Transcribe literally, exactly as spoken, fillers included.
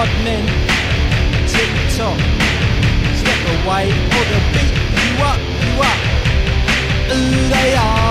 hard men. Tick-tock, step away or they'll beat you up, you up. Ooh, they are.